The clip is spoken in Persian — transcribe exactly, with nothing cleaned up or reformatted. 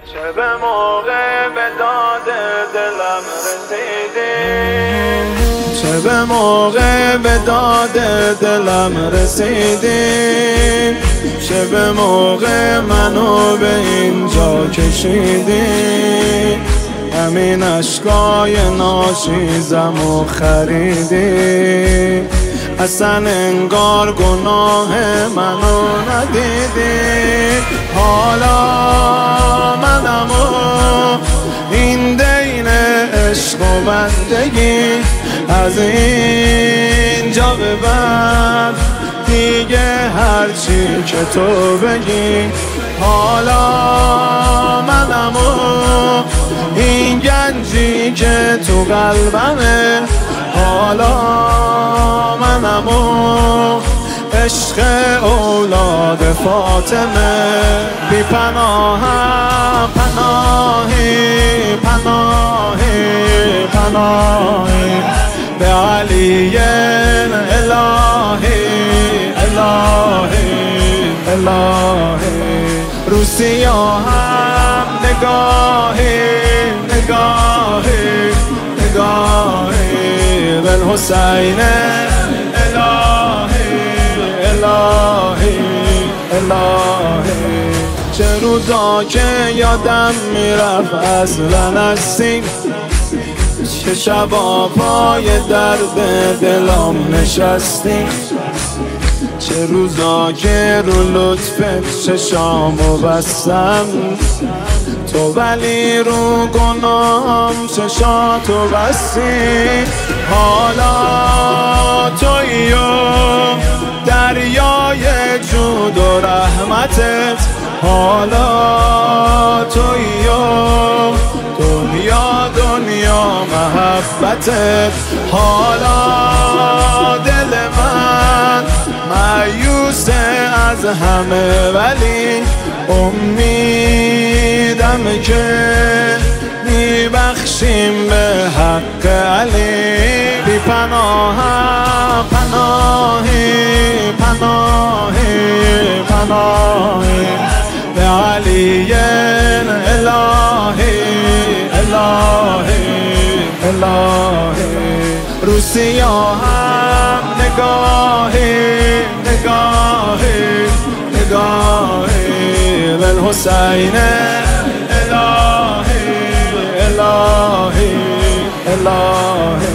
چه به موقع به داد دلم رسیدی، چه به موقع به داد دلم رسیدی، چه به موقع منو به اینجا کشیدی. همین اشکای ناشیزمو خریدی، اصلا انگار گناه منو ندیدی. حالا منمو این دین عشق و بندگی از اینجا به بعد دیگه هرچی که تو بگی. حالا منمو این گنجی که تو قلبمه، حالا منمو عشق اولاد فاطمه. بی پناهم پناهی پناهی پناهی به علی الهی الهی الهی. رو سیاهم نگاهی نگاهی نگاهی بالحسین الهی الهی الهی. چه روزا که یادم میرفت اصلا هستیم، چه شبا پای درد دلم نشستیم، چه روزا که رو لطفت چشامو بستم، تو ولی رو گناهم چشاتو بستی. حالا تویی و دریای جود و رحمتت، حالا تویی و دنیا دنیا محبتت. حالا دل من مایوسه از همه ولی امیدم که میبخشیم به حق علی. بی پناهم پناهی پناهی پناهی به علی الهی الهی الهی. رو سیاهم نگاهی نگاهی نگاهی بالحسین الهی الهی الهی.